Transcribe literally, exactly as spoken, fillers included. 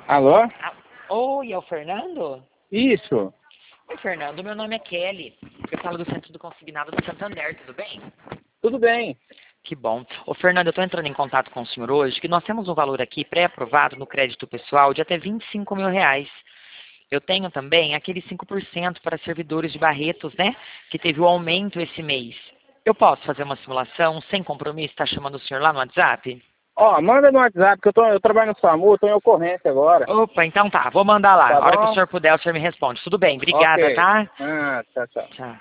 Alô? Ah, oi, é o Fernando? Isso. Oi, Fernando, meu nome é Kelly. Eu falo do Centro do Consignado do Santander, tudo bem? Tudo bem. Que bom. Ô, Fernando, eu estou entrando em contato com o senhor hoje, que nós temos um valor aqui pré-aprovado no crédito pessoal de até vinte e cinco mil reais. Eu tenho também aquele cinco por cento para servidores de Barretos, né? Que teve o aumento esse mês. Eu posso fazer uma simulação sem compromisso? Está chamando o senhor lá no WhatsApp? Ó, manda no WhatsApp, que eu, tô, eu trabalho no SAMU, tô em ocorrência agora. Opa, então tá, vou mandar lá. Tá A hora que o bom? senhor puder, o senhor me responde. Tudo bem, obrigada, Ok. tá? Ah, tchau, tchau. Tchau.